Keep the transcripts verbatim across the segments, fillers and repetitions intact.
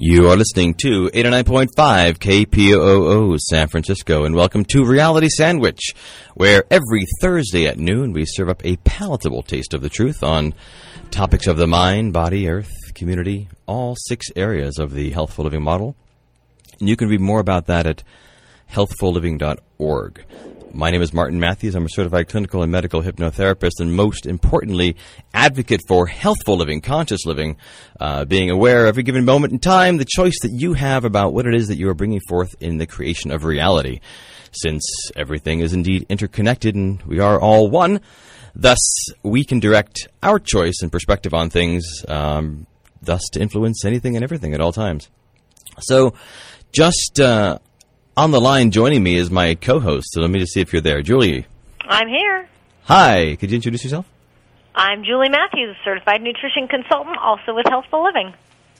You are listening to eighty-nine point five K P O O San Francisco, and welcome to Reality Sandwich, where every Thursday at noon we serve up a palatable taste of the truth on topics of the mind, body, earth, community, all six areas of the Healthful Living model. And you can read more about that at healthful living dot org. My name is Martin Matthews. I'm a certified clinical and medical hypnotherapist, and most importantly, advocate for healthful living, conscious living, uh, being aware every given moment in time, the choice that you have about what it is that you are bringing forth in the creation of reality. Since everything is indeed interconnected and we are all one, thus we can direct our choice and perspective on things, um, thus to influence anything and everything at all times. So just... Uh, On the line joining me is my co-host, so let me just see if you're there. Julie. I'm here. Hi. Could you introduce yourself? I'm Julie Matthews, certified nutrition consultant, also with Healthful Living.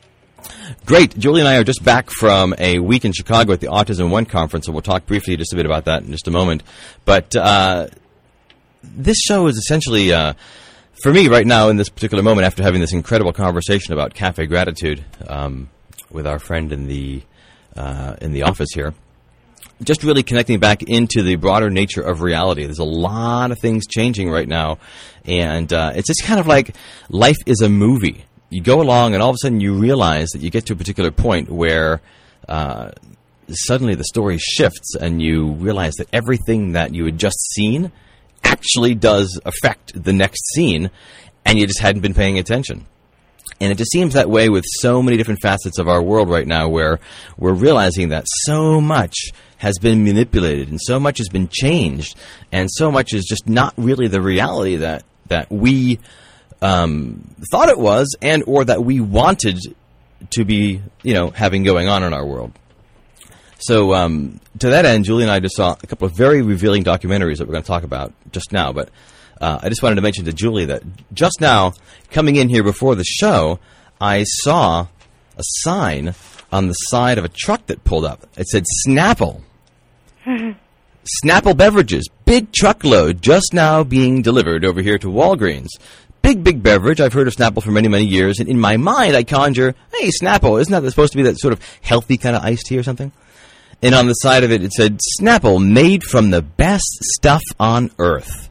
Great. Julie and I are just back from a week in Chicago at the Autism One conference, so we'll talk briefly just a bit about that in just a moment. But uh, this show is essentially, uh, for me right now in this particular moment, after having this incredible conversation about Cafe Gratitude um, with our friend in the uh, in the office here, just really connecting back into the broader nature of reality. There's a lot of things changing right now, and uh, it's just kind of like life is a movie. You go along, and all of a sudden you realize that you get to a particular point where uh, suddenly the story shifts, and you realize that everything that you had just seen actually does affect the next scene, and you just hadn't been paying attention. And it just seems that way with so many different facets of our world right now, where we're realizing that so much has been manipulated and so much has been changed, and so much is just not really the reality that that we um, thought it was, and or that we wanted to be, you know, having going on in our world. So um, to that end, Julie and I just saw a couple of very revealing documentaries that we're going to talk about just now, but Uh, I just wanted to mention to Julie that just now, coming in here before the show, I saw a sign on the side of a truck that pulled up. It said Snapple. Snapple Beverages, big truckload just now being delivered over here to Walgreens. Big, big beverage. I've heard of Snapple for many, many years. And in my mind, I conjure, hey, Snapple, isn't that supposed to be that sort of healthy kind of iced tea or something? And on the side of it, it said, Snapple, made from the best stuff on earth.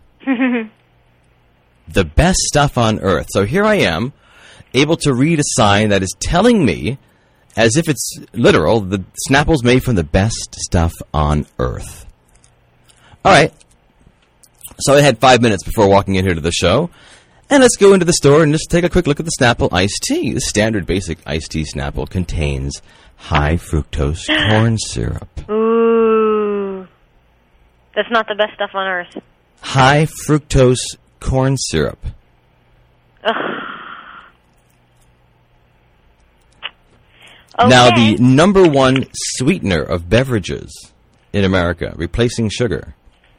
The best stuff on earth. So here I am, able to read a sign that is telling me, as if it's literal, the Snapple's made from the best stuff on earth. All right. So I had five minutes before walking in here to the show, and let's go into the store and just take a quick look at the Snapple iced tea. The standard basic iced tea Snapple contains high fructose corn syrup. Ooh. That's not the best stuff on earth. High fructose corn syrup. Ugh. Okay. Now, the number one sweetener of beverages in America, replacing sugar.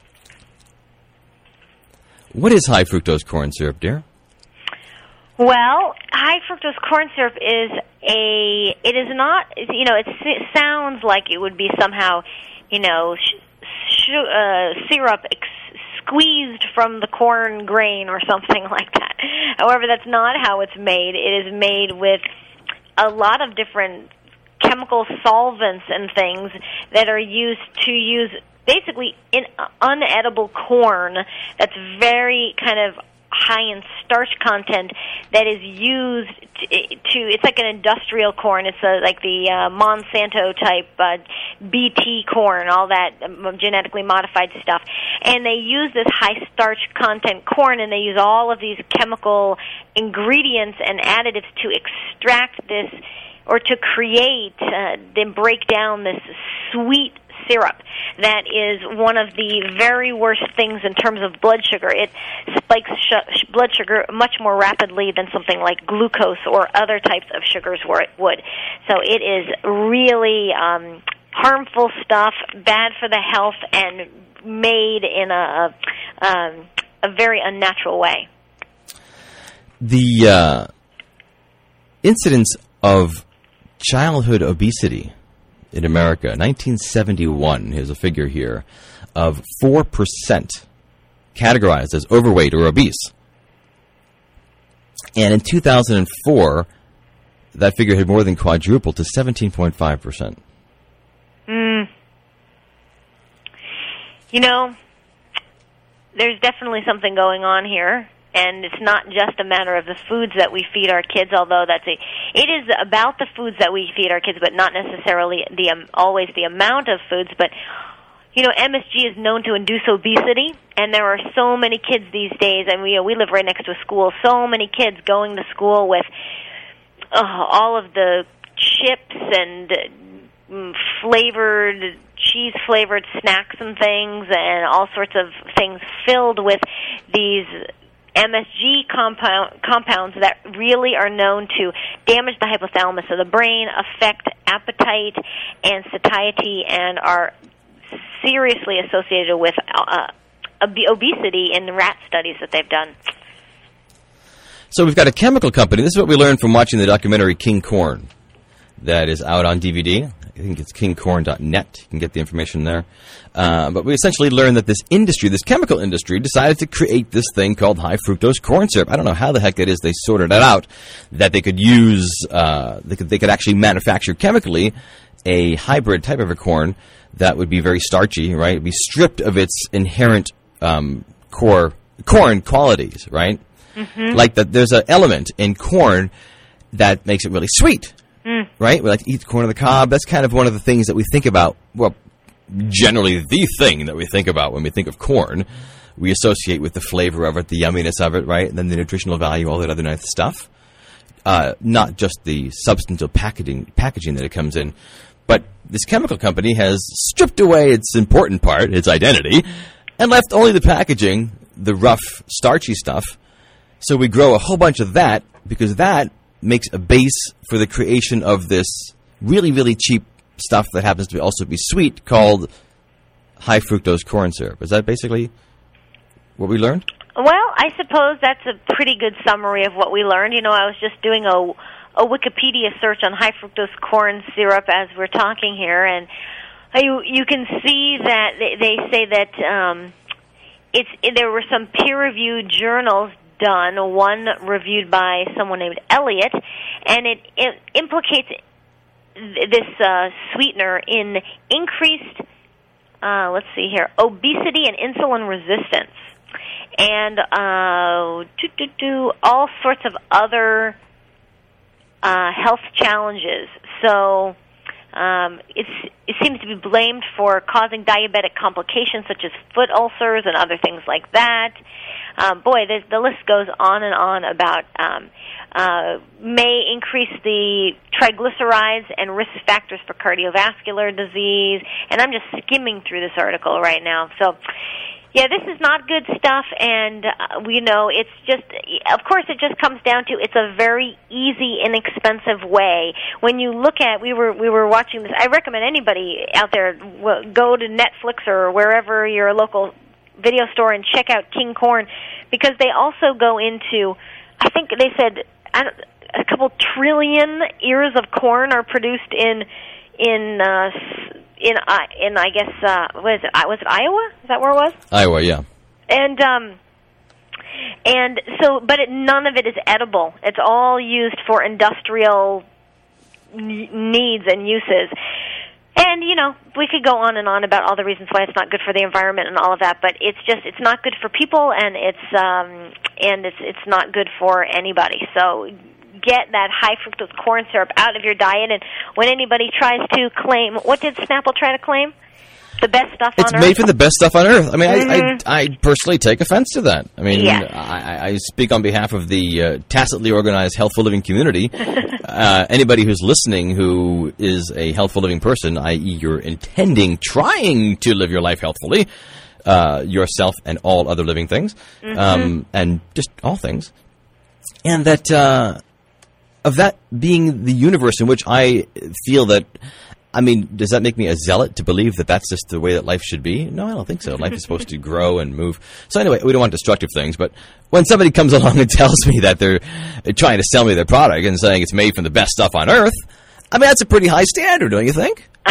What is high fructose corn syrup, dear? Well, high fructose corn syrup is a, it is not, you know, it, it sounds like it would be somehow, you know, sh- sh- uh, syrup ex- squeezed from the corn grain or something like that. However, that's not how it's made. It is made with a lot of different chemical solvents and things that are used to use basically in unedible corn that's very kind of high in starch content that is used to, to it's like an industrial corn. It's a, like the uh, Monsanto type uh, B T corn, all that um, genetically modified stuff. And they use this high starch content corn, and they use all of these chemical ingredients and additives to extract this, or to create, uh, then break down this sweet syrup that is one of the very worst things in terms of blood sugar. It spikes sh- blood sugar much more rapidly than something like glucose or other types of sugars would. So it is really um, harmful stuff, bad for the health, and made in a, um, a very unnatural way. The uh, incidence of childhood obesity in America, nineteen seventy-one, here's a figure here, of four percent categorized as overweight or obese. And in two thousand four, that figure had more than quadrupled to seventeen point five percent. Mm. You know, there's definitely something going on here, and it's not just a matter of the foods that we feed our kids, although that's a, it is about the foods that we feed our kids, but not necessarily the um, always the amount of foods. But, you know, M S G is known to induce obesity, and there are so many kids these days, and we, we live right next to a school, so many kids going to school with uh, all of the chips and uh, flavored, cheese-flavored snacks and things, and all sorts of things filled with these M S G compound, compounds that really are known to damage the hypothalamus of the brain, affect appetite and satiety, and are seriously associated with uh, ob- obesity in the rat studies that they've done. So we've got a chemical company. This is what we learned from watching the documentary King Corn that is out on D V D. I think it's king corn dot net. You can get the information there. Uh, but we essentially learned that this industry, this chemical industry, decided to create this thing called high fructose corn syrup. I don't know how the heck it is they sorted it out, that they could use, uh, they could, they could actually manufacture chemically a hybrid type of a corn that would be very starchy, right? It'd be stripped of its inherent um, core corn qualities, right? Mm-hmm. Like that, there's an element in corn that makes it really sweet. Mm. Right? We like to eat corn on the cob. That's kind of one of the things that we think about. Well, generally the thing that we think about when we think of corn. We associate with the flavor of it, the yumminess of it, right? And then the nutritional value, all that other nice stuff. Uh, not just the substantive packaging, packaging that it comes in. But this chemical company has stripped away its important part, its identity, and left only the packaging, the rough, starchy stuff. So we grow a whole bunch of that because that makes a base for the creation of this really, really cheap stuff that happens to also be sweet called high fructose corn syrup. Is that basically what we learned? Well, I suppose that's a pretty good summary of what we learned. You know, I was just doing a, a Wikipedia search on high fructose corn syrup as we're talking here, and you, you can see that they, they say that um, it's there were some peer-reviewed journals done, one reviewed by someone named Elliott, and it, it implicates this uh, sweetener in increased, uh, let's see here, obesity and insulin resistance, and uh, do, do, do, all sorts of other uh, health challenges. So um, it's, it seems to be blamed for causing diabetic complications such as foot ulcers and other things like that. Um, boy, the, the list goes on and on about um, uh, may increase the triglycerides and risk factors for cardiovascular disease. And I'm just skimming through this article right now. So, yeah, this is not good stuff. And, uh, you know, it's just, of course, it just comes down to it's a very easy, inexpensive way. When you look at, we were we were watching this. I recommend anybody out there go to Netflix or wherever your local video store and check out King Corn, because they also go into, I think they said I don't, a couple trillion ears of corn are produced in in uh, in uh, in I guess uh, what is it? Was it Iowa? Is that where it was? Iowa, yeah. And um, and so, but it, none of it is edible. It's all used for industrial needs and uses. And, you know, we could go on and on about all the reasons why it's not good for the environment and all of that, but it's just, it's not good for people, and it's, um, and it's, it's not good for anybody. So get that high fructose corn syrup out of your diet, and when anybody tries to claim, what did Snapple try to claim? The best stuff it's on Earth? It's made from the best stuff on Earth. I mean, mm-hmm. I, I, I personally take offense to that. I mean, yes. I, I speak on behalf of the uh, tacitly organized healthful living community. uh, anybody who's listening who is a healthful living person, that is you're intending, trying to live your life healthfully, uh, yourself and all other living things, mm-hmm. um, and just all things. And that, uh, of that being the universe in which I feel that, I mean, does that make me a zealot to believe that that's just the way that life should be? No, I don't think so. Life is supposed to grow and move. So anyway, we don't want destructive things, but when somebody comes along and tells me that they're trying to sell me their product and saying it's made from the best stuff on Earth, I mean, that's a pretty high standard, don't you think? I think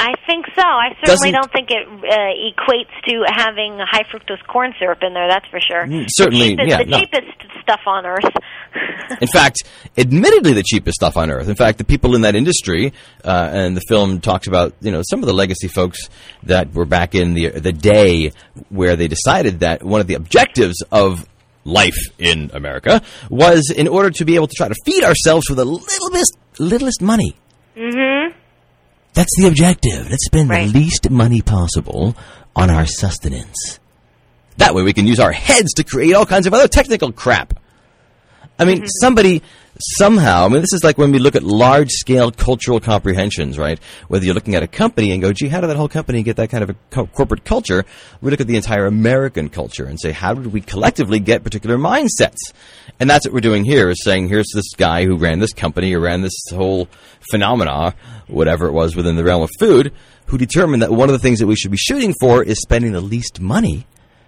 so. I certainly Doesn't, don't think it uh, equates to having high fructose corn syrup in there, that's for sure. Certainly, the cheapest, yeah. The no. cheapest stuff on earth. In fact, admittedly the cheapest stuff on earth. In fact, the people in that industry, uh, and the film talks about, you know, some of the legacy folks that were back in the the day where they decided that one of the objectives of life in America was in order to be able to try to feed ourselves with the littlest, littlest money. Mm-hmm. That's the objective. Let's spend Right. the least money possible on our sustenance. That way we can use our heads to create all kinds of other technical crap. I mean, mm-hmm. somebody, somehow, I mean, this is like when we look at large-scale cultural comprehensions, right? Whether you're looking at a company and go, gee, how did that whole company get that kind of a co- corporate culture? We look at the entire American culture and say, how did we collectively get particular mindsets? And that's what we're doing here, is saying, here's this guy who ran this company, or ran this whole phenomena, whatever it was within the realm of food, who determined that one of the things that we should be shooting for is spending the least money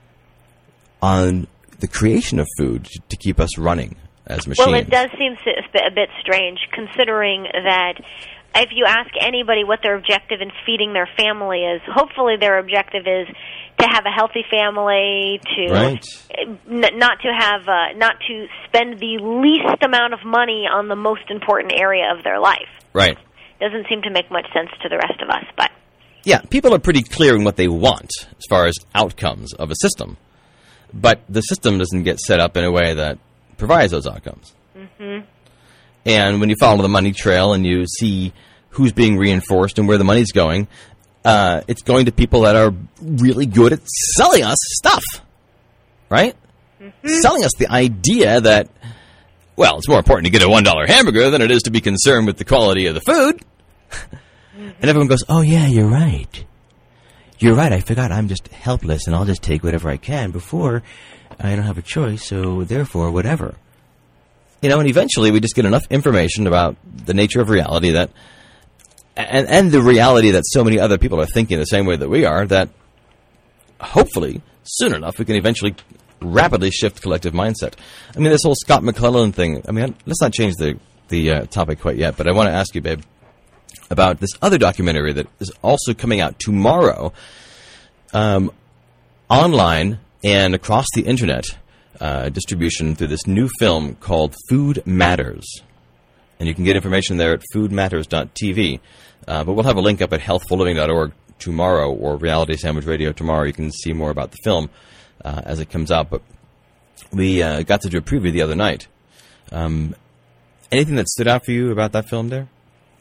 on the creation of food to keep us running as machines. Well, it does seem a bit strange, considering that if you ask anybody what their objective in feeding their family is, hopefully their objective is to have a healthy family, to right. n- not to have, uh, not to spend the least amount of money on the most important area of their life. Right. Doesn't seem to make much sense to the rest of us, but yeah, people are pretty clear in what they want as far as outcomes of a system, but the system doesn't get set up in a way that provides those outcomes. Mm-hmm. And when you follow the money trail and you see who's being reinforced and where the money's going, uh, it's going to people that are really good at selling us stuff, right? Mm-hmm. Selling us the idea that, well, it's more important to get a one dollar hamburger than it is to be concerned with the quality of the food. Mm-hmm. And everyone goes, oh, yeah, you're right. You're right, I forgot I'm just helpless and I'll just take whatever I can before I don't have a choice, so therefore, whatever. You know, and eventually we just get enough information about the nature of reality that, and, and the reality that so many other people are thinking the same way that we are, that hopefully, soon enough, we can eventually rapidly shift collective mindset. I mean, this whole Scott McClellan thing, I mean, let's not change the, the uh, topic quite yet, but I want to ask you, babe, about this other documentary that is also coming out tomorrow, um, online and across the internet, uh, distribution through this new film called Food Matters. And you can get information there at food matters dot t v. Uh, but we'll have a link up at healthful living dot org tomorrow, or Reality Sandwich Radio tomorrow. You can see more about the film uh, as it comes out. But we uh, got to do a preview the other night. Um, anything that stood out for you about that film there?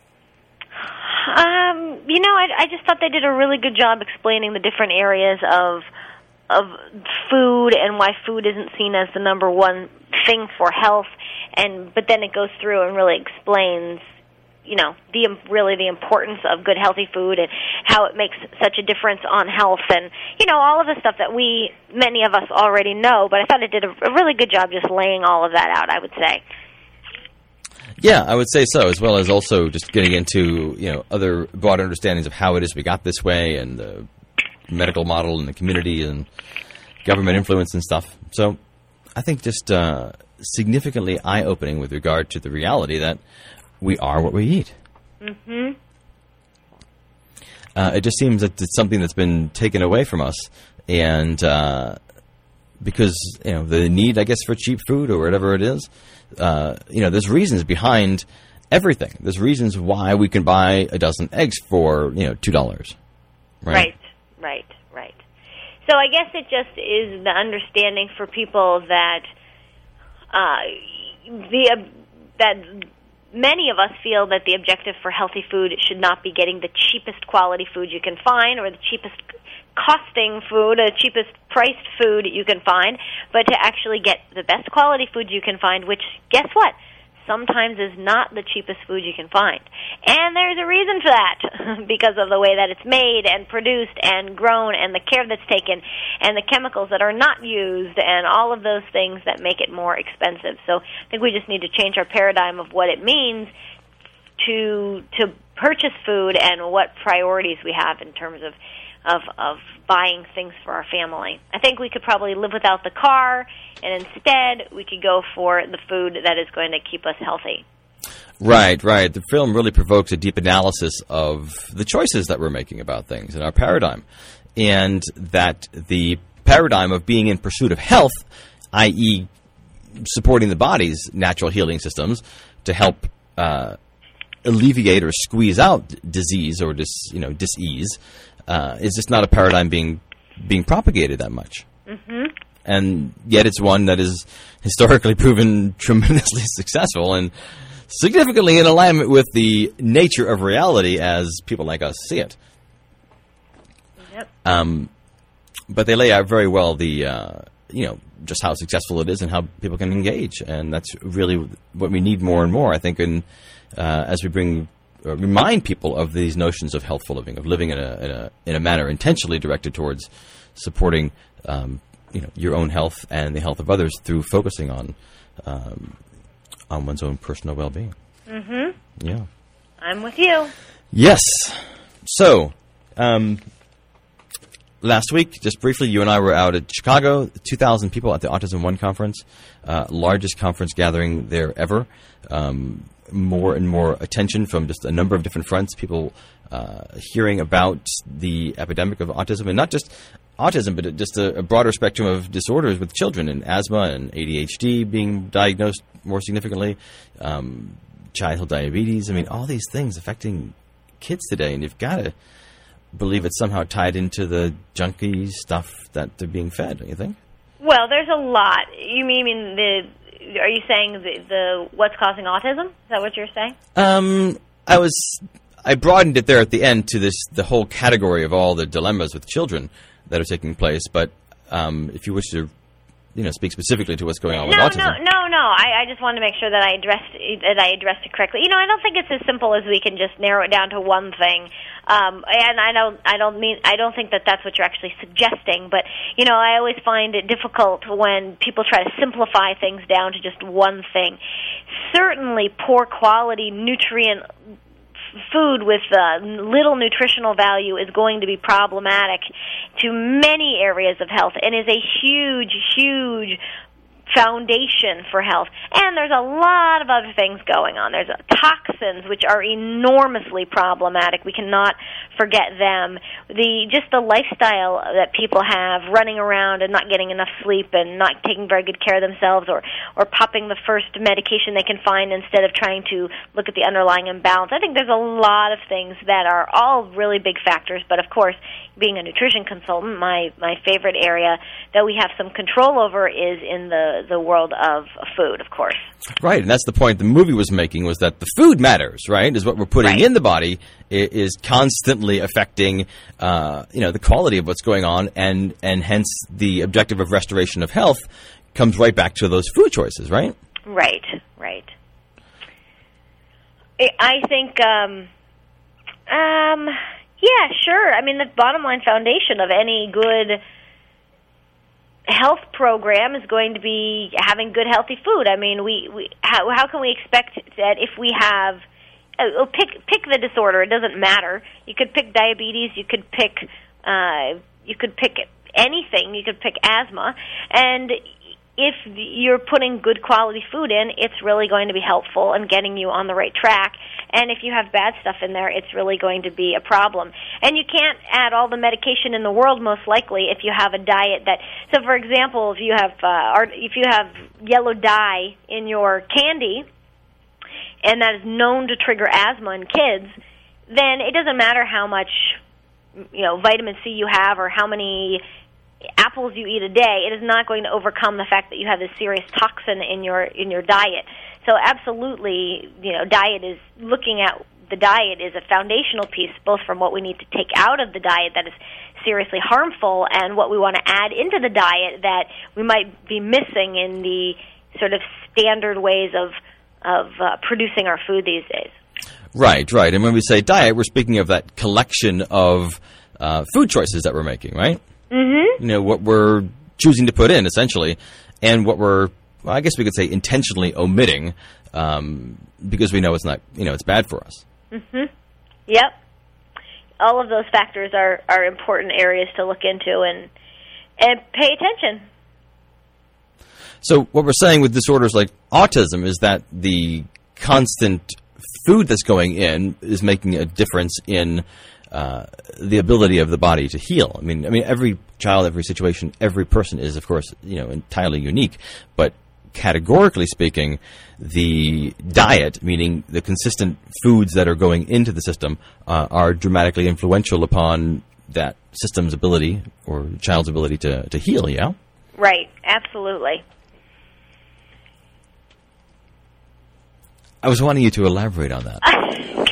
Um, you know, I, I just thought they did a really good job explaining the different areas of of food and why food isn't seen as the number one thing for health, and but then it goes through and really explains, you know, the really the importance of good healthy food and how it makes such a difference on health, and you know, all of the stuff that we many of us already know. But I thought it did a, a really good job just laying all of that out, I would say. Yeah, I would say so, as well as also just getting into, you know, other broader understandings of how it is we got this way, and the medical model and the community and government influence and stuff. So I think just uh, significantly eye-opening with regard to the reality that we are what we eat. Mm-hmm. Uh, it just seems that it's something that's been taken away from us, and uh, because, you know, the need, I guess, for cheap food or whatever it is, uh, you know, there's reasons behind everything. There's reasons why we can buy a dozen eggs for, you know, two dollars. Right? Right. Right, right. So I guess it just is the understanding for people that uh, the uh, that many of us feel that the objective for healthy food should not be getting the cheapest quality food you can find, or the cheapest costing food, the cheapest priced food you can find, but to actually get the best quality food you can find, which, guess what? Sometimes is not the cheapest food you can find. And there's a reason for that, because of the way that it's made and produced and grown and the care that's taken and the chemicals that are not used and all of those things that make it more expensive. So I think we just need to change our paradigm of what it means to to purchase food and what priorities we have in terms of Of, of buying things for our family. I think we could probably live without the car, and instead we could go for the food that is going to keep us healthy. Right, right. The film really provokes a deep analysis of the choices that we're making about things in our paradigm, and that the paradigm of being in pursuit of health, that is supporting the body's natural healing systems to help uh, alleviate or squeeze out disease or dis, you know, dis-ease, uh, is just not a paradigm being being propagated that much. Mm-hmm. And yet it's one that is historically proven tremendously successful and significantly in alignment with the nature of reality as people like us see it. Yep. Um, but they lay out very well the, uh, you know, just how successful it is and how people can engage. And that's really what we need more and more, I think, in, uh, as we bring uh, remind people of these notions of healthful living, of living in a, in a, in a manner intentionally directed towards supporting um, you know, your own health and the health of others through focusing on um, on one's own personal well-being. Mm-hmm. Yeah. I'm with you. Yes. So, um, last week, just briefly, you and I were out at Chicago, two thousand people at the Autism One conference, uh, largest conference gathering there ever. Um, more and more attention from just a number of different fronts, people uh, hearing about the epidemic of autism, and not just autism, but just a, a broader spectrum of disorders with children, and asthma and A D H D being diagnosed more significantly, um, childhood diabetes. I mean, all these things affecting kids today, and you've got to believe it's somehow tied into the junky stuff that they're being fed, don't you think? Well, there's a lot. You mean, you mean the? Are you saying the, the what's causing autism? Is that what you're saying? Um, I was. I broadened it there at the end to this the whole category of all the dilemmas with children that are taking place. But um, if you wish to, you know, speak specifically to what's going on with no, autism. No, no, no, I, I just wanted to make sure that I addressed that I addressed it correctly. You know, I don't think it's as simple as we can just narrow it down to one thing. Um, and I don't, I don't mean, I don't think that that's what you're actually suggesting. But you know, I always find it difficult when people try to simplify things down to just one thing. Certainly, poor quality nutrient food with uh, little nutritional value is going to be problematic to many areas of health and is a huge, huge foundation for health. And there's a lot of other things going on. There's uh, toxins, which are enormously problematic. We cannot forget them. The just the lifestyle that people have, running around and not getting enough sleep and not taking very good care of themselves, or, or popping the first medication they can find instead of trying to look at the underlying imbalance. I think there's a lot of things that are all really big factors, but of course, being a nutrition consultant, my, my favorite area that we have some control over is in the the world of food, of course. Right, and that's the point the movie was making, was that the food matters, right? Is what we're putting right. in the body is constantly affecting, uh, you know, the quality of what's going on, and, and hence the objective of restoration of health comes right back to those food choices, right? Right, right. I think, um, um, yeah, sure. I mean, the bottom line foundation of any good health program is going to be having good, healthy food. I mean, we, we how, how can we expect that if we have uh, pick pick the disorder? It doesn't matter. You could pick diabetes. You could pick uh, you could pick anything. You could pick asthma, and if you're putting good quality food in, it's really going to be helpful in getting you on the right track. And if you have bad stuff in there, it's really going to be a problem. And you can't add all the medication in the world, most likely, if you have a diet that... So, for example, if you have uh, if you have yellow dye in your candy, and that is known to trigger asthma in kids, then it doesn't matter how much, you know, vitamin C you have or how many apples you eat a day. It is not going to overcome the fact that you have this serious toxin in your in your diet. So absolutely, you know, diet is looking at the diet is a foundational piece, both from what we need to take out of the diet that is seriously harmful and what we want to add into the diet that we might be missing in the sort of standard ways of of uh, producing our food these days. Right, right. And when we say diet, we're speaking of that collection of uh, food choices that we're making, right? Mm-hmm. You know, what we're choosing to put in, essentially, and what we're, well, I guess we could say, intentionally omitting, um, because we know it's not, you know, it's bad for us. Mm-hmm. Yep. All of those factors are, are important areas to look into and and pay attention. So what we're saying with disorders like autism is that the constant food that's going in is making a difference in uh, the ability of the body to heal. I mean, I mean, every child, every situation, every person is, of course, you know, entirely unique. But categorically speaking, the diet, meaning the consistent foods that are going into the system, uh, are dramatically influential upon that system's ability or child's ability to, to heal, yeah? Right, absolutely. I was wanting you to elaborate on that. I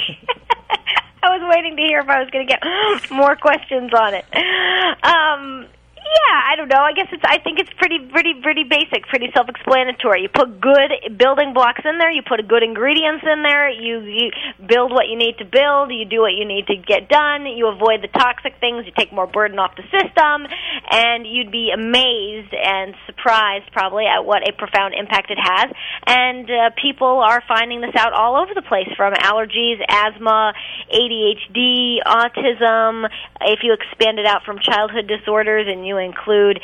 was waiting to hear if I was going to get more questions on it. Um, yeah, I don't know. I guess it's. I think it's pretty, pretty, pretty basic, pretty self-explanatory. You put good building blocks in there. You put good ingredients in there. You, you build what you need to build. You do what you need to get done. You avoid the toxic things. You take more burden off the system, and you'd be amazed and surprised probably at what a profound impact it has. And uh, people are finding this out all over the place, from allergies, asthma, A D H D, autism. If you expand it out from childhood disorders and you include,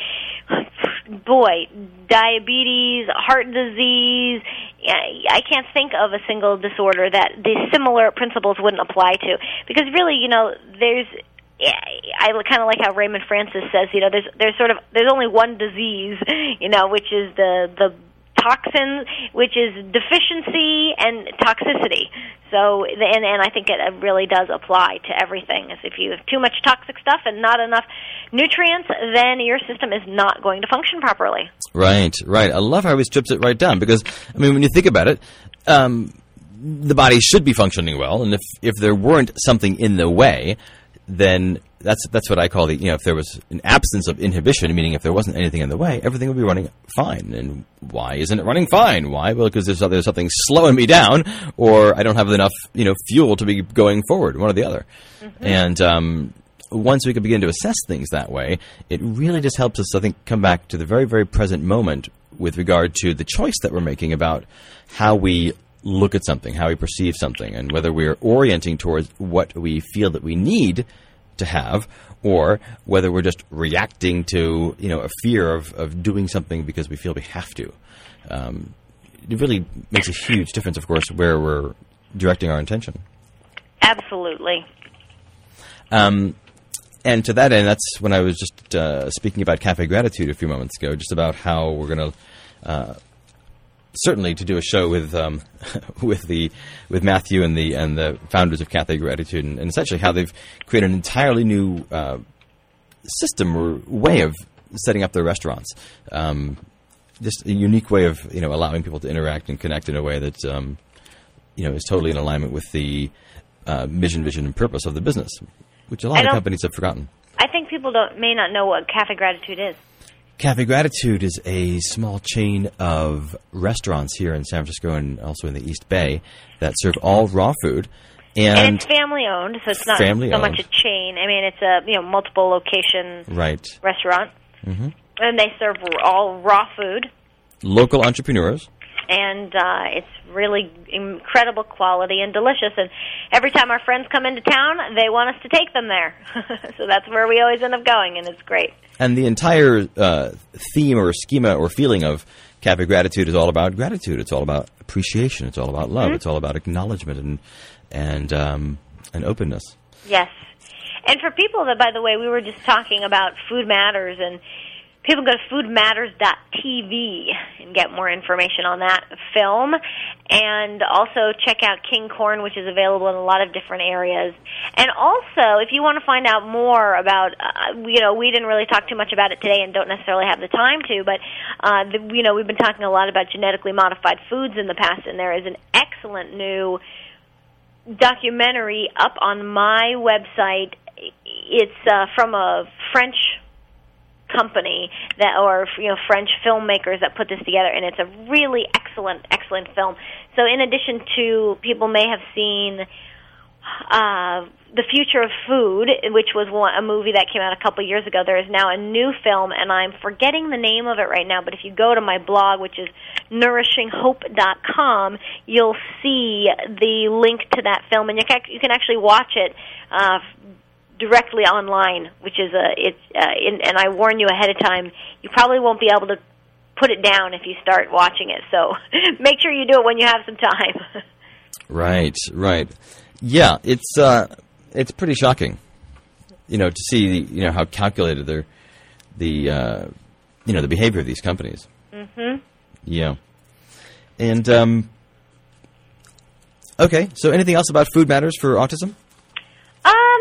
boy, diabetes, heart disease. I can't think of a single disorder that the similar principles wouldn't apply to. Because really, you know, there's, I kind of like how Raymond Francis says, you know, there's there's sort of, there's only one disease, you know, which is the, the toxin, which is deficiency and toxicity. So, and, and I think it really does apply to everything. As if you have too much toxic stuff and not enough nutrients, then your system is not going to function properly. Right, right. I love how he strips it right down, because, I mean, when you think about it, um, the body should be functioning well, and if, if there weren't something in the way, then that's that's what I call the, you know, if there was an absence of inhibition, meaning if there wasn't anything in the way, everything would be running fine. And why isn't it running fine? Why? Well, because there's, there's something slowing me down, or I don't have enough, you know, fuel to be going forward, one or the other. Mm-hmm. And um, once we can begin to assess things that way, it really just helps us, I think, come back to the very, very present moment with regard to the choice that we're making about how we look at something, how we perceive something, and whether we're orienting towards what we feel that we need to have, or whether we're just reacting to, you know, a fear of, of doing something because we feel we have to. Um, it really makes a huge difference, of course, where we're directing our attention. Absolutely. Um, and to that end, that's when I was just uh, speaking about Cafe Gratitude a few moments ago, just about how we're going to uh, certainly to do a show with um, with the with Matthew and the and the founders of Cafe Gratitude, and, and essentially how they've created an entirely new uh, system or way of setting up their restaurants. Um, just a unique way of, you know, allowing people to interact and connect in a way that um, you know, is totally in alignment with the uh, mission, vision, and purpose of the business, which a lot of companies have forgotten. I think people don't may not know what Cafe Gratitude is. Cafe Gratitude is a small chain of restaurants here in San Francisco and also in the East Bay that serve all raw food. And, and it's family-owned, so it's not so much a chain. I mean, it's a, you know, multiple location right. restaurant. Mm-hmm. And they serve all raw food. Local entrepreneurs. And uh, it's really incredible quality and delicious. And every time our friends come into town, they want us to take them there. So that's where we always end up going, and it's great. And the entire uh, theme or schema or feeling of Cafe Gratitude is all about gratitude. It's all about appreciation. It's all about love. Mm-hmm. It's all about acknowledgement and and um, and openness. Yes. And for people that, by the way, we were just talking about Food Matters, and people go to food matters dot t v and get more information on that film. And also check out King Corn, which is available in a lot of different areas. And also, if you want to find out more about, uh, you know, we didn't really talk too much about it today and don't necessarily have the time to, but, uh, the, you know, we've been talking a lot about genetically modified foods in the past, and there is an excellent new documentary up on my website. It's uh, from a French company that, or, you know, French filmmakers that put this together, and it's a really excellent, excellent film. So in addition to, people may have seen uh, The Future of Food, which was one, a movie that came out a couple years ago. There is now a new film, and I'm forgetting the name of it right now, but if you go to my blog, which is nourishing hope dot com, you'll see the link to that film, and you can, you can actually watch it uh, directly online, which is a it's uh, in, and I warn you ahead of time, you probably won't be able to put it down if you start watching it. So make sure you do it when you have some time. Right, right. Yeah, it's uh, it's pretty shocking, you know, to see you know how calculated they're the uh, you know the behavior of these companies. Mm-hmm. Yeah, and um, okay. So, anything else about food matters for autism? Um,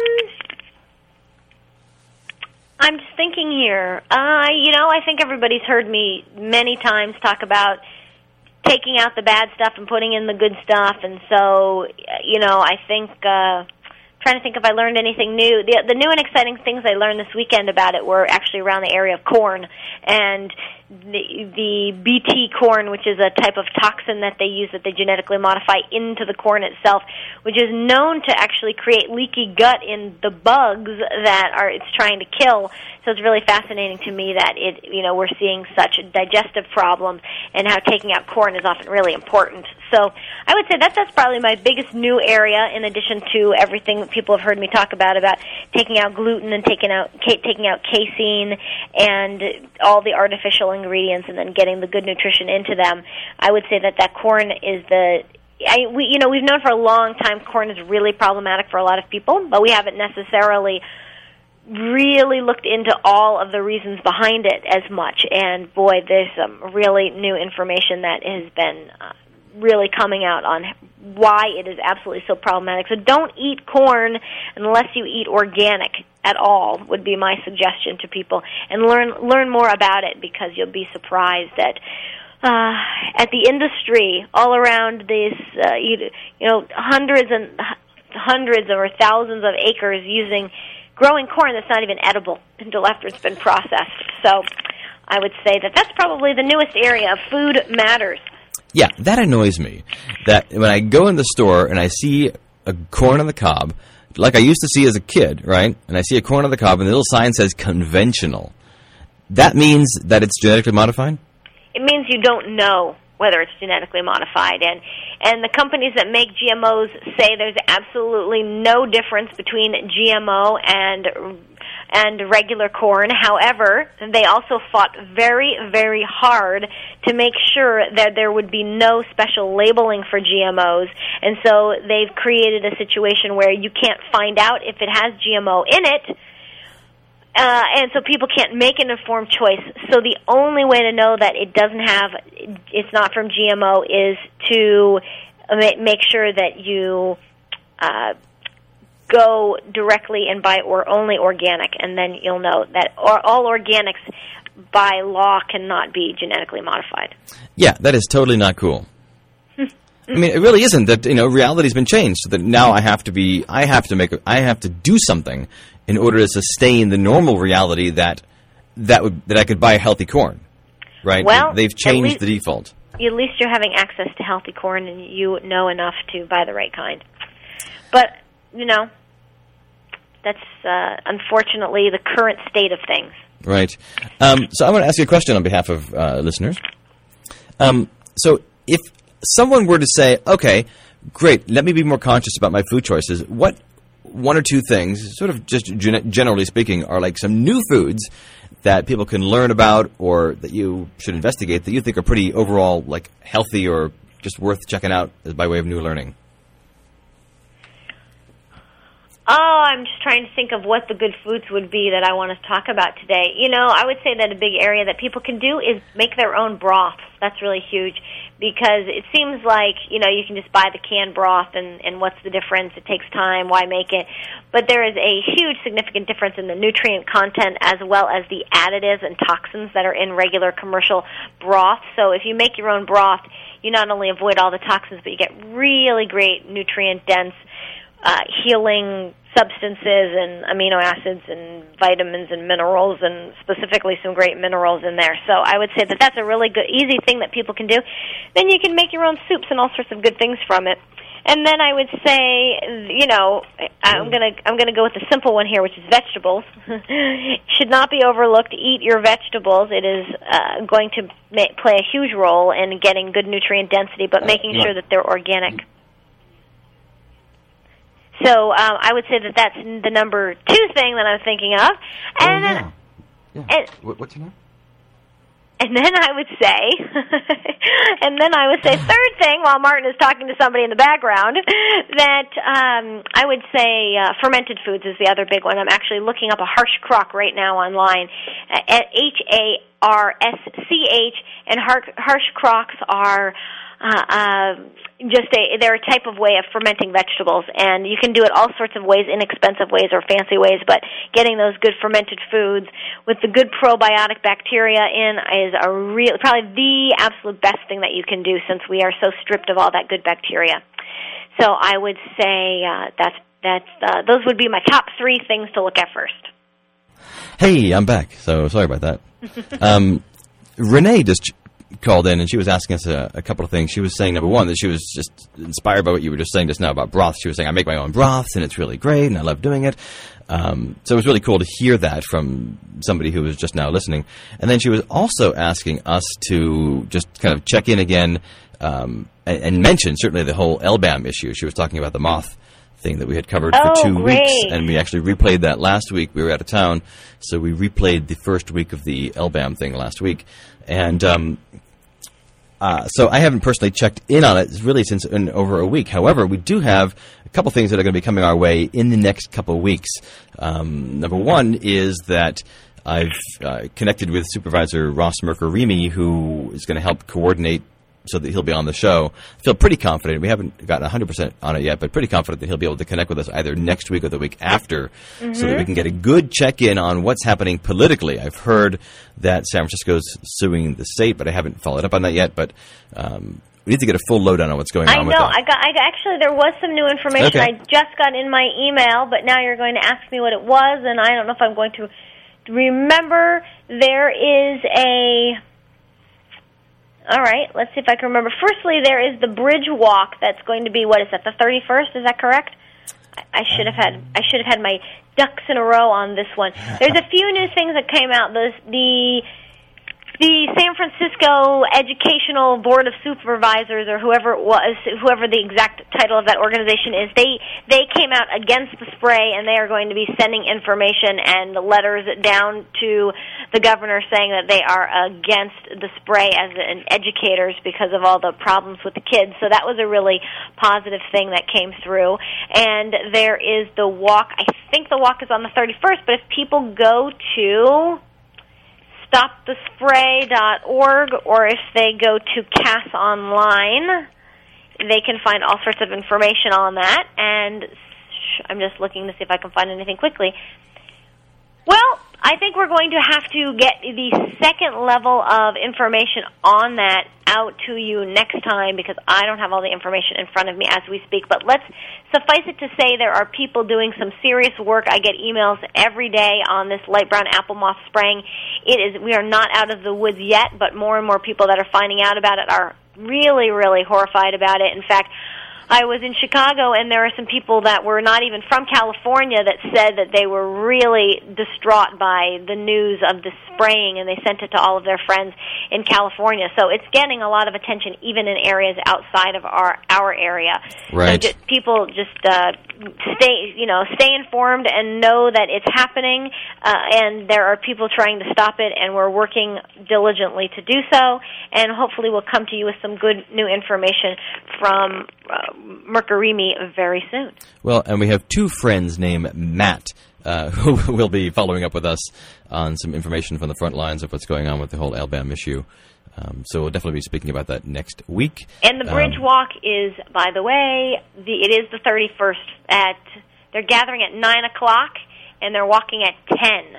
I'm just thinking here. Uh, you know, I think everybody's heard me many times talk about taking out the bad stuff and putting in the good stuff, and so, you know, I think, uh, trying to think if I learned anything new. The, the new and exciting things I learned this weekend about it were actually around the area of corn, and the, the B T corn, which is a type of toxin that they use that they genetically modify into the corn itself, which is known to actually create leaky gut in the bugs that are it's trying to kill. So it's really fascinating to me that it, you know, we're seeing such digestive problems and how taking out corn is often really important. So I would say that that's probably my biggest new area, in addition to everything that people have heard me talk about, about taking out gluten and taking out taking out casein and all the artificial ingredients and then getting the good nutrition into them. I would say that that corn is the I, we, you know, we've known for a long time corn is really problematic for a lot of people, but we haven't necessarily really looked into all of the reasons behind it as much. And boy, there's some really new information that has been uh, really coming out on why it is absolutely so problematic. So don't eat corn unless you eat organic at all, would be my suggestion to people. And learn learn more about it, because you'll be surprised that uh, at the industry all around these, uh, you, you know, hundreds and hundreds or thousands of acres using growing corn that's not even edible until after it's been processed. So I would say that that's probably the newest area of food matters. Yeah, that annoys me. That when I go in the store and I see a corn on the cob, like I used to see as a kid, right? And I see a corn on the cob and the little sign says conventional. That means that it's genetically modified? It means you don't know whether it's genetically modified. And and the companies that make G M Os say there's absolutely no difference between G M O and and regular corn. However, they also fought very, very hard to make sure that there would be no special labeling for G M Os. And so they've created a situation where you can't find out if it has G M O in it. Uh, and so people can't make an informed choice. So the only way to know that it doesn't have, it's not from G M O, is to make sure that you uh, go directly and buy or only organic, and then you'll know that all organics by law cannot be genetically modified. Yeah, that is totally not cool. I mean, it really isn't. That, you know, reality's been changed, so that now I have to be, I have to make, I have to do something in order to sustain the normal reality that that would that I could buy healthy corn, right? Well, they've changed least, the default. At least you're having access to healthy corn, and you know enough to buy the right kind. But you know, that's uh, unfortunately the current state of things. Right. Um, so I want to ask you a question on behalf of uh, listeners. Um, so if someone were to say, okay, great, let me be more conscious about my food choices, what one or two things, sort of just gen- generally speaking, are like some new foods that people can learn about or that you should investigate that you think are pretty overall like healthy or just worth checking out as by way of new learning? Oh, I'm just trying to think of what the good foods would be that I want to talk about today. You know, I would say that a big area that people can do is make their own broth. That's really huge, because it seems like, you know, you can just buy the canned broth and, and what's the difference? It takes time. Why make it? But there is a huge significant difference in the nutrient content as well as the additives and toxins that are in regular commercial broth. So if you make your own broth, you not only avoid all the toxins, but you get really great nutrient-dense Uh, healing substances and amino acids and vitamins and minerals, and specifically some great minerals in there. So I would say that that's a really good, easy thing that people can do. Then you can make your own soups and all sorts of good things from it. And then I would say, you know, I'm gonna I'm gonna go with the simple one here, which is vegetables. Should not be overlooked. Eat your vegetables. It is uh, going to ma- play a huge role in getting good nutrient density, but making sure that they're organic. So um, I would say that that's the number two thing that I'm thinking of. And oh, yeah. Yeah. And, What's your name? And then I would say, and then I would say, third thing, while Martin is talking to somebody in the background, that um, I would say uh, fermented foods is the other big one. I'm actually looking up a harsh crock right now online, at H A R S C H, and harsh crocks are uh, uh, just a, they're a type of way of fermenting vegetables, and you can do it all sorts of ways, inexpensive ways or fancy ways, but getting those good fermented foods with the good probiotic bacteria in is a real, probably the absolute best thing that you can do, since we are so stripped of all that good bacteria. So I would say uh, that's, that's, uh, those would be my top three things to look at first. Hey, I'm back, so sorry about that. um, Renee just called in, and she was asking us a, a couple of things. She was saying, number one, that she was just inspired by what you were just saying just now about broth. She was saying, I make my own broths, and it's really great, and I love doing it. Um, so it was really cool to hear that from somebody who was just now listening. And then she was also asking us to just kind of check in again um, and, and mention certainly the whole L B A M issue. She was talking about the moth thing that we had covered oh, for two great. weeks, and we actually replayed that last week. We were out of town, so we replayed the first week of the L B A M thing last week. And um, uh, so I haven't personally checked in on it really since in over a week. However, we do have a couple things that are going to be coming our way in the next couple of weeks. Um, number one is that I've uh, connected with Supervisor Ross Mercury, who is going to help coordinate so that he'll be on the show. I feel pretty confident. We haven't gotten one hundred percent on it yet, but pretty confident that he'll be able to connect with us either next week or the week after mm-hmm. so that we can get a good check-in on what's happening politically. I've heard that San Francisco's suing the state, but I haven't followed up on that yet. But um, we need to get a full lowdown on what's going I on know. with that. I got. I got, actually, there was some new information Okay. I just got in my email, but now you're going to ask me what it was, and I don't know if I'm going to remember. There is a... All right, let's see if I can remember. Firstly, there is the bridge walk that's going to be, what is that, the thirty-first? Is that correct? I, I should have had I should have had my ducks in a row on this one. There's a few new things that came out. The the the San Francisco Educational Board of Supervisors, or whoever it was, whoever the exact title of that organization is, they they came out against the spray, and they are going to be sending information and letters down to the governor saying that they are against the spray as an educators because of all the problems with the kids. So that was a really positive thing that came through. And there is the walk. I think the walk is on the thirty-first, but if people go to stop the spray dot org, or if they go to C A S Online, they can find all sorts of information on that. And I'm just looking to see if I can find anything quickly. Well, I think we're going to have to get the second level of information on that out to you next time, because I don't have all the information in front of me as we speak. But let's suffice it to say there are people doing some serious work. I get emails every day on this light brown apple moth spraying. It is, we are not out of the woods yet, but more and more people that are finding out about it are really, really horrified about it. In fact, I was in Chicago, and there were some people that were not even from California that said that they were really distraught by the news of the spraying, and they sent it to all of their friends in California. So it's getting a lot of attention even in areas outside of our our area. Right. So just, people just uh, stay, you know, stay informed and know that it's happening, uh, and there are people trying to stop it, and we're working diligently to do so, and hopefully we'll come to you with some good new information from uh, Mercury very soon. Well, and we have two friends named Matt uh, who will be following up with us on some information from the front lines of what's going on with the whole L B A M issue. Um, so we'll definitely be speaking about that next week. And the bridge um, walk is, by the way, the, it is the thirty-first. At they're gathering at nine o'clock, and they're walking at ten.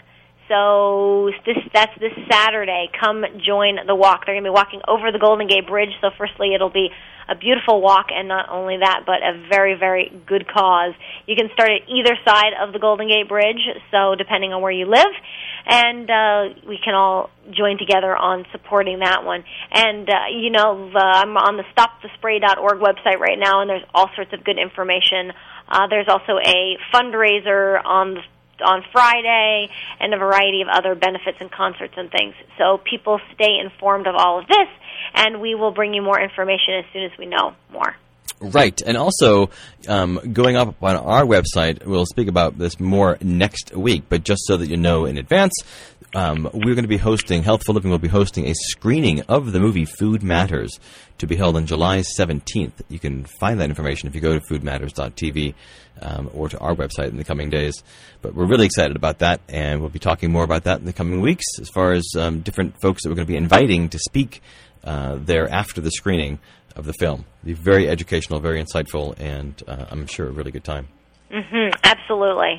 So this that's this Saturday. Come join the walk. They're going to be walking over the Golden Gate Bridge. So firstly, it'll be a beautiful walk, and not only that, but a very, very good cause. You can start at either side of the Golden Gate Bridge, so depending on where you live, and uh, we can all join together on supporting that one. And, uh, you know, the, I'm on the stop the spray dot org website right now, and there's all sorts of good information. Uh, there's also a fundraiser on the on Friday, and a variety of other benefits and concerts and things. So people stay informed of all of this, and we will bring you more information as soon as we know more. Right, and also um, going up on our website, we'll speak about this more next week, but just so that you know in advance, um, we're going to be hosting, Healthful Living will be hosting a screening of the movie Food Matters to be held on July seventeenth. You can find that information if you go to food matters dot t v um, or to our website in the coming days. But we're really excited about that, and we'll be talking more about that in the coming weeks as far as um, different folks that we're going to be inviting to speak uh, there after the screening of the film. It'll be very educational, very insightful, and uh, I'm sure a really good time. Mm-hmm, absolutely.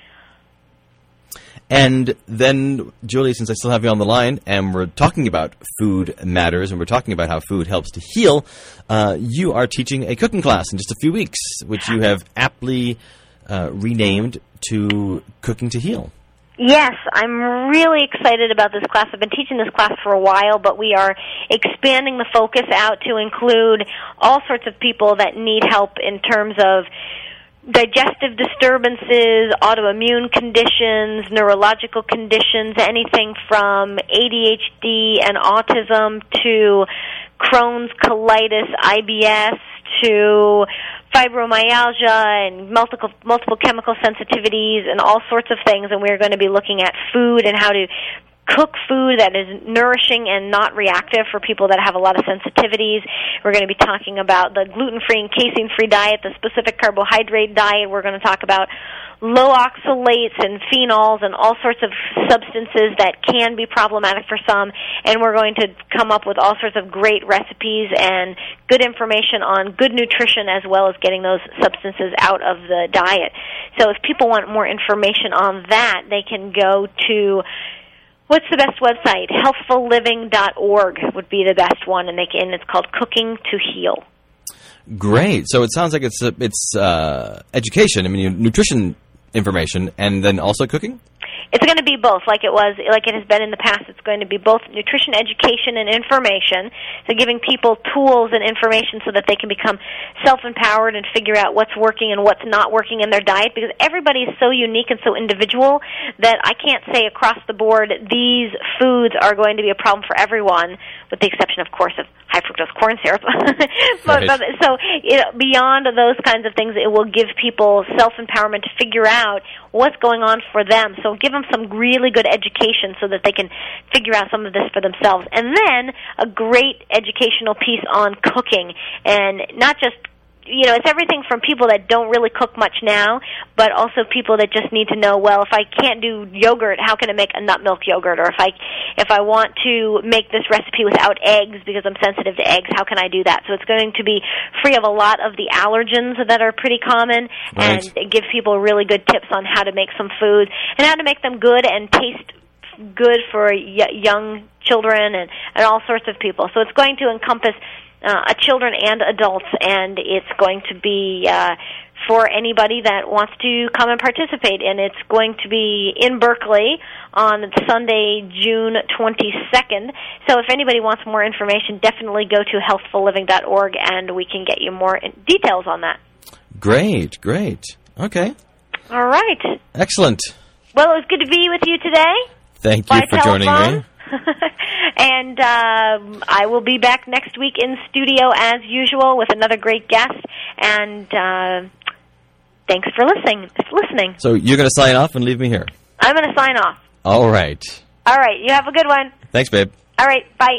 And then, Julie, since I still have you on the line, and we're talking about food matters, and we're talking about how food helps to heal, uh, you are teaching a cooking class in just a few weeks, which you have aptly uh, renamed to Cooking to Heal. Yes, I'm really excited about this class. I've been teaching this class for a while, but we are expanding the focus out to include all sorts of people that need help in terms of digestive disturbances, autoimmune conditions, neurological conditions, anything from A D H D and autism to Crohn's, colitis, I B S, to fibromyalgia and multiple multiple chemical sensitivities and all sorts of things. And we're going to be looking at food and how to cook food that is nourishing and not reactive for people that have a lot of sensitivities. We're going to be talking about the gluten-free and casein-free diet, the specific carbohydrate diet. We're going to talk about low oxalates and phenols and all sorts of substances that can be problematic for some. And we're going to come up with all sorts of great recipes and good information on good nutrition as well as getting those substances out of the diet. So if people want more information on that, they can go to what's the best website? healthful living dot org would be the best one, and they can, it's called Cooking to Heal. Great. So it sounds like it's uh, it's uh, education. I mean, nutrition information, and then also cooking? It's going to be both, like it was, like it has been in the past. It's going to be both nutrition education and information, so giving people tools and information so that they can become self-empowered and figure out what's working and what's not working in their diet, because everybody is so unique and so individual that I can't say across the board these foods are going to be a problem for everyone, with the exception, of course, of high fructose corn syrup. but, Right. but so you know, beyond those kinds of things, it will give people self-empowerment to figure out what's going on for them. So give them some really good education so that they can figure out some of this for themselves. And then a great educational piece on cooking, and not just, you know, it's everything from people that don't really cook much now, but also people that just need to know, well, if I can't do yogurt, how can I make a nut milk yogurt? Or if I if I want to make this recipe without eggs because I'm sensitive to eggs, how can I do that? So it's going to be free of a lot of the allergens that are pretty common, right, and give people really good tips on how to make some foods and how to make them good and taste good for y- young children and, and all sorts of people. So it's going to encompass Uh, children and adults, and it's going to be uh, for anybody that wants to come and participate. And it's going to be in Berkeley on Sunday, June twenty-second. So if anybody wants more information, definitely go to healthful living dot org, and we can get you more details on that. Great, great. Okay. All right. Excellent. Well, it was good to be with you today. Thank you By for joining telephone. me. And uh, I will be back next week in studio as usual with another great guest. And uh, thanks for listening. Listening. So you're going to sign off and leave me here? I'm going to sign off. All right. All right. You have a good one. Thanks, babe. All right. Bye.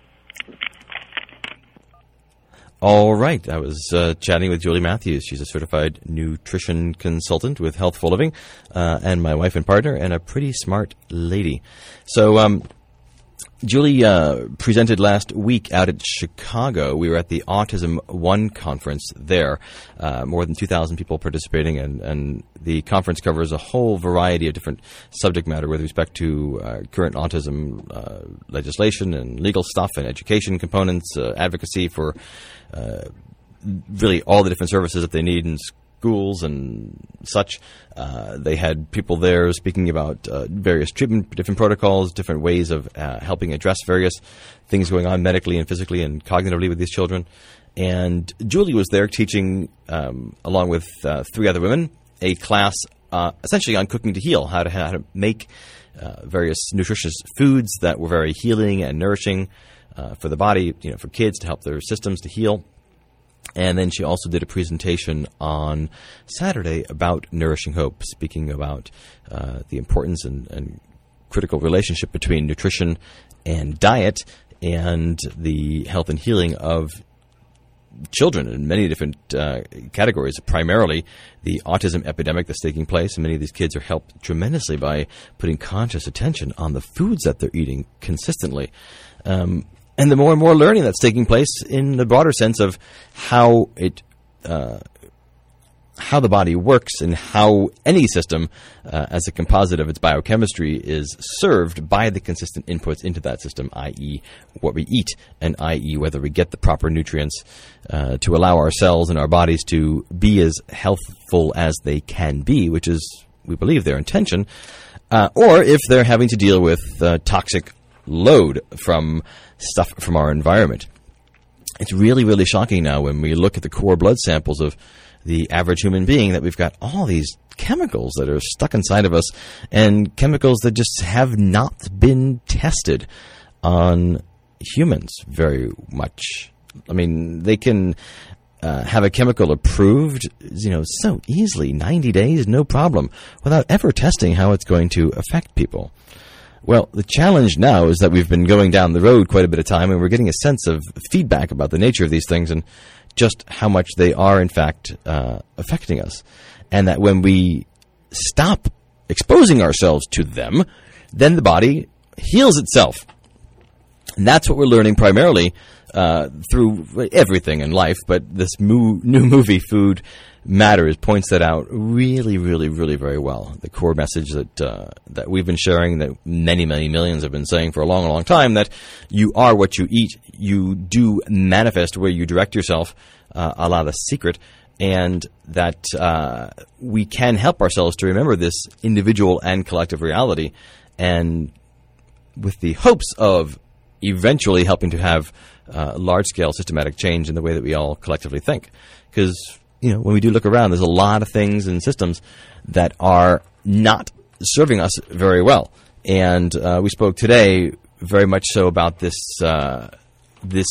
All right. I was uh, chatting with Julie Matthews. She's a certified nutrition consultant with Healthful Living, uh, and my wife and partner, and a pretty smart lady. So, um, Julie uh, presented last week out at Chicago. We were at the Autism One conference there. Uh, more than two thousand people participating, and, and the conference covers a whole variety of different subject matter with respect to uh, current autism uh, legislation and legal stuff and education components, uh, advocacy for uh, really all the different services that they need in schools and such. Uh, they had people there speaking about uh, various treatment, different protocols, different ways of uh, helping address various things going on medically and physically and cognitively with these children. And Julie was there teaching, um, along with uh, three other women, a class uh, essentially on cooking to heal, how to how to make uh, various nutritious foods that were very healing and nourishing uh, for the body, you know, for kids, to help their systems to heal. And then she also did a presentation on Saturday about Nourishing Hope, speaking about uh, the importance and, and critical relationship between nutrition and diet and the health and healing of children in many different uh, categories, primarily the autism epidemic that's taking place. And many of these kids are helped tremendously by putting conscious attention on the foods that they're eating consistently. Um, and the more and more learning that's taking place in the broader sense of how it uh, how the body works and how any system uh, as a composite of its biochemistry is served by the consistent inputs into that system, that is what we eat, and that is whether we get the proper nutrients uh, to allow our cells and our bodies to be as healthful as they can be, which is, we believe, their intention, uh, or if they're having to deal with uh, toxic load from stuff from our environment. It's really, really shocking now when we look at the core blood samples of the average human being that we've got all these chemicals that are stuck inside of us, and chemicals that just have not been tested on humans very much. I mean, they can uh, have a chemical approved, you know, so easily, ninety days, no problem, without ever testing how it's going to affect people. Well, the challenge now is that we've been going down the road quite a bit of time, and we're getting a sense of feedback about the nature of these things and just how much they are, in fact, uh, affecting us. And that when we stop exposing ourselves to them, then the body heals itself. And that's what we're learning primarily uh, through everything in life, but this mo- new movie, Food Matters, points that out really, really, really very well. The core message that uh, that we've been sharing, that many, many millions have been saying for a long, long time, that you are what you eat. You do manifest where you direct yourself, uh, a la The Secret, and that uh, we can help ourselves to remember this individual and collective reality, and with the hopes of eventually helping to have uh, large-scale systematic change in the way that we all collectively think. Because, you know, when we do look around, there's a lot of things and systems that are not serving us very well. And uh, we spoke today very much so about this uh, this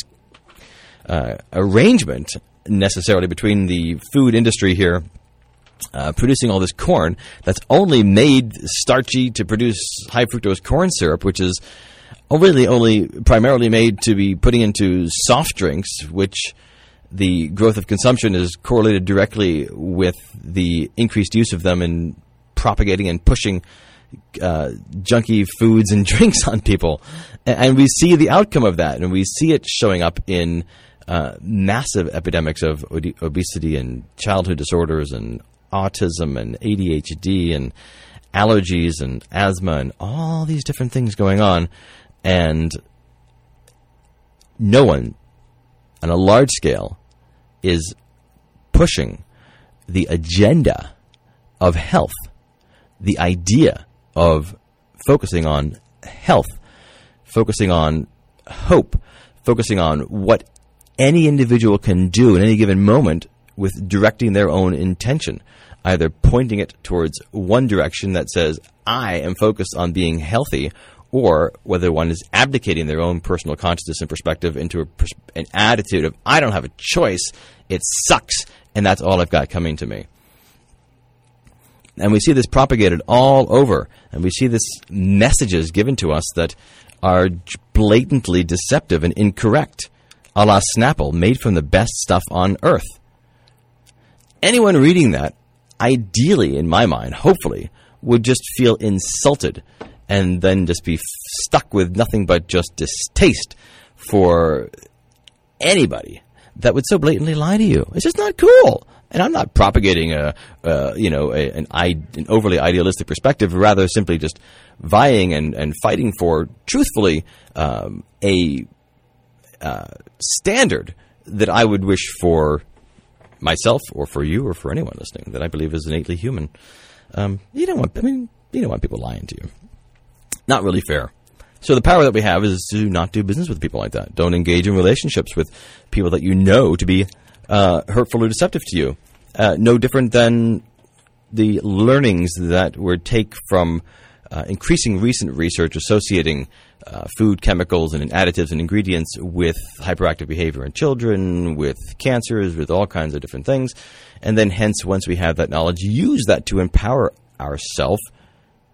uh, arrangement necessarily between the food industry here uh, producing all this corn that's only made starchy to produce high fructose corn syrup, which is really only primarily made to be putting into soft drinks, which the growth of consumption is correlated directly with the increased use of them in propagating and pushing uh, junky foods and drinks on people. And, and we see the outcome of that, and we see it showing up in uh, massive epidemics of od- obesity and childhood disorders and autism and A D H D and allergies and asthma and all these different things going on. And no one on a large scale is pushing the agenda of health, the idea of focusing on health, focusing on hope, focusing on what any individual can do in any given moment with directing their own intention, either pointing it towards one direction that says, I am focused on being healthy, or whether one is abdicating their own personal consciousness and perspective into a pers- an attitude of, I don't have a choice, it sucks, and that's all I've got coming to me. And we see this propagated all over, and we see this messages given to us that are blatantly deceptive and incorrect, a la Snapple, made from the best stuff on earth. Anyone reading that, ideally, in my mind, hopefully, would just feel insulted and then just be f- stuck with nothing but just distaste for anybody that would so blatantly lie to you. It's just not cool. And I'm not propagating a, uh, you know, a, an, I- an overly idealistic perspective, rather simply just vying and, and fighting for, truthfully, um, a uh, standard that I would wish for myself or for you or for anyone listening that I believe is innately human. Um, you don't want, I mean, you don't want people lying to you. Not really fair. So the power that we have is to not do business with people like that. Don't engage in relationships with people that you know to be uh, hurtful or deceptive to you. Uh, no different than the learnings that we take from uh, increasing recent research associating uh, food chemicals and additives and ingredients with hyperactive behavior in children, with cancers, with all kinds of different things. And then hence, once we have that knowledge, use that to empower ourselves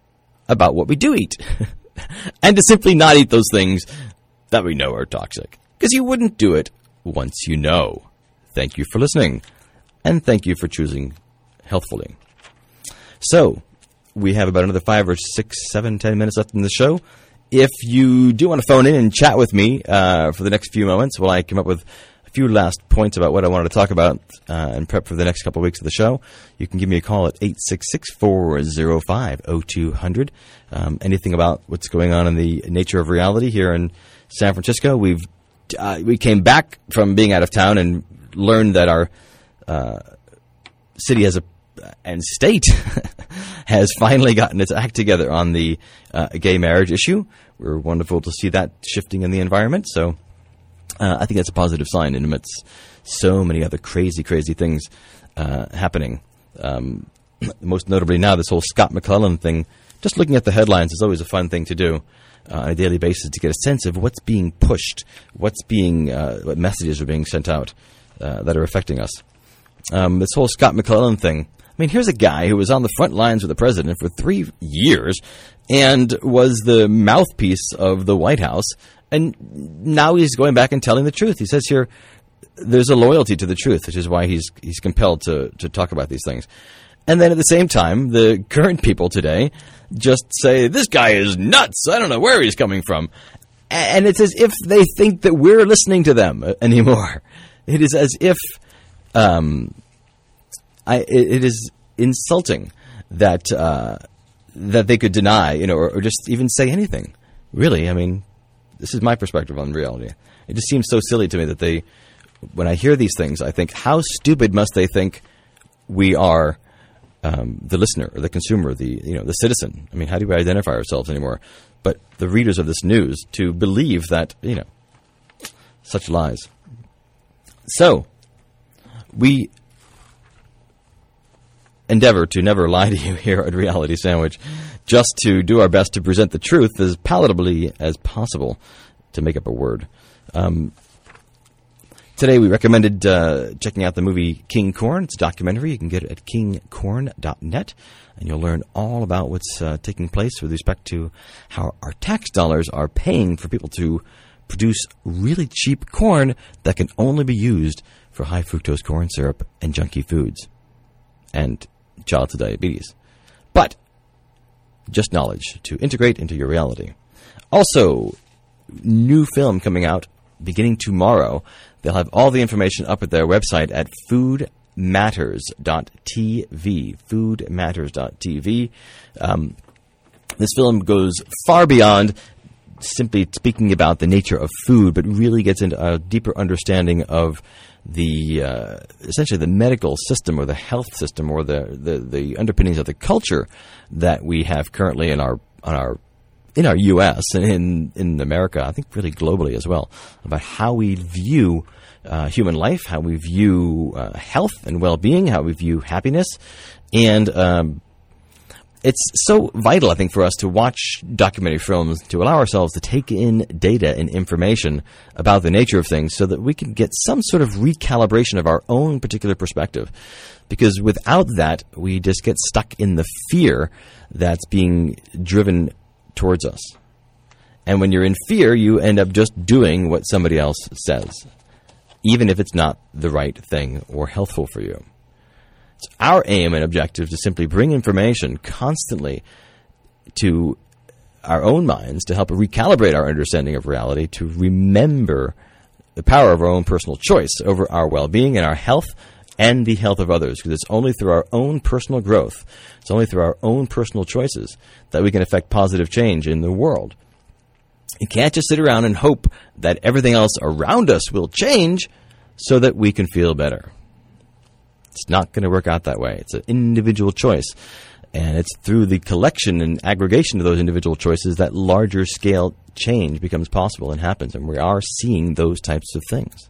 about what we do eat. And to simply not eat those things that we know are toxic. Because you wouldn't do it once you know. Thank you for listening. And thank you for choosing healthfully. So, we have about another five or six, seven, ten minutes left in the show. If you do want to phone in and chat with me uh, for the next few moments while I come up with a few last points about what I wanted to talk about uh, and prep for the next couple of weeks of the show, you can give me a call at eight six six, four oh five, oh two hundred. Um, anything about what's going on in the nature of reality here in San Francisco. We've uh, we came back from being out of town and learned that our uh, city has a and state has finally gotten its act together on the uh, gay marriage issue. We're wonderful to see that shifting in the environment. So uh, I think that's a positive sign in amidst so many other crazy, crazy things uh, happening. Um, most notably now, this whole Scott McClellan thing. Just looking at the headlines is always a fun thing to do uh, on a daily basis to get a sense of what's being pushed, what's being, uh, what messages are being sent out uh, that are affecting us. Um, this whole Scott McClellan thing. I mean, here's a guy who was on the front lines with the president for three years and was the mouthpiece of the White House, and now he's going back and telling the truth. He says here there's a loyalty to the truth, which is why he's he's compelled to, to talk about these things. And then at the same time, the current people today just say, this guy is nuts. I don't know where he's coming from. And it's as if they think that we're listening to them anymore. It is as if... Um, I, it, it is insulting that uh, that they could deny, you know, or, or just even say anything. Really, I mean, this is my perspective on reality. It just seems so silly to me that they, when I hear these things, I think, how stupid must they think we are, um, the listener or the consumer, the you know, the citizen? I mean, how do we identify ourselves anymore? But the readers of this news to believe that, you know, such lies. So we endeavor to never lie to you here at Reality Sandwich, just to do our best to present the truth as palatably as possible, to make up a word. Um, today we recommended uh, checking out the movie King Corn. It's a documentary. You can get it at king corn dot net, and you'll learn all about what's uh, taking place with respect to how our tax dollars are paying for people to produce really cheap corn that can only be used for high fructose corn syrup and junky foods. And childhood diabetes. But just knowledge to integrate into your reality. Also, new film coming out beginning tomorrow. They'll have all the information up at their website at food matters dot t v. food matters dot t v. Um, this film goes far beyond simply speaking about the nature of food, but really gets into a deeper understanding of the uh, essentially the medical system or the health system or the, the, the underpinnings of the culture that we have currently in our on our in our U S and in in America, I think really globally as well, about how we view uh, human life, how we view uh, health and well-being, how we view happiness, and um, it's so vital, I think, for us to watch documentary films to allow ourselves to take in data and information about the nature of things so that we can get some sort of recalibration of our own particular perspective. Because without that, we just get stuck in the fear that's being driven towards us. And when you're in fear, you end up just doing what somebody else says, even if it's not the right thing or healthful for you. It's our aim and objective to simply bring information constantly to our own minds to help recalibrate our understanding of reality, to remember the power of our own personal choice over our well-being and our health and the health of others, because it's only through our own personal growth, it's only through our own personal choices that we can affect positive change in the world. You can't just sit around and hope that everything else around us will change so that we can feel better. It's not going to work out that way. It's an individual choice. And it's through the collection and aggregation of those individual choices that larger scale change becomes possible and happens. And we are seeing those types of things.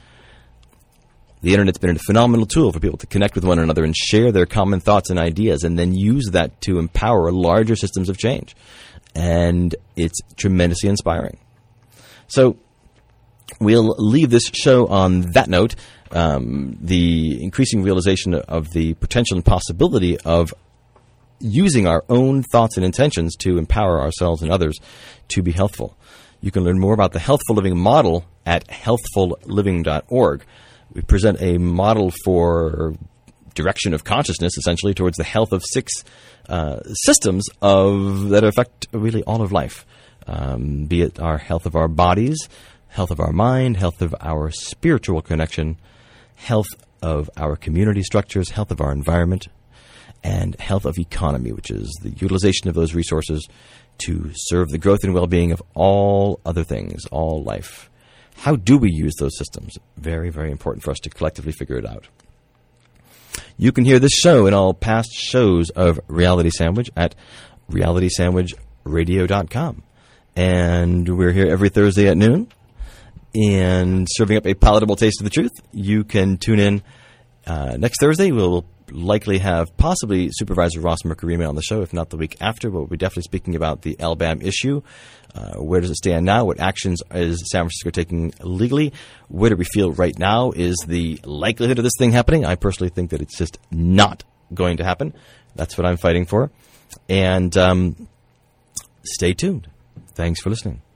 The Internet's been a phenomenal tool for people to connect with one another and share their common thoughts and ideas and then use that to empower larger systems of change. And it's tremendously inspiring. So we'll leave this show on that note. Um, the increasing realization of the potential and possibility of using our own thoughts and intentions to empower ourselves and others to be healthful. You can learn more about the Healthful Living model at healthful living dot org. We present a model for direction of consciousness, essentially, towards the health of six uh, systems of that affect really all of life, um, be it our health of our bodies, health of our mind, health of our spiritual connection, health of our community structures, health of our environment, and health of economy, which is the utilization of those resources to serve the growth and well-being of all other things, all life. How do we use those systems? Very, very important for us to collectively figure it out. You can hear this show and all past shows of Reality Sandwich at reality sandwich radio dot com. And we're here every Thursday at noon and serving up a palatable taste of the truth. You can tune in uh, next Thursday. We'll likely have possibly Supervisor Ross Mercury on the show, if not the week after, but we'll be definitely speaking about the L B A M issue. Uh, where does it stand now? What actions is San Francisco taking legally? Where do we feel right now is the likelihood of this thing happening? I personally think that it's just not going to happen. That's what I'm fighting for. And um, stay tuned. Thanks for listening.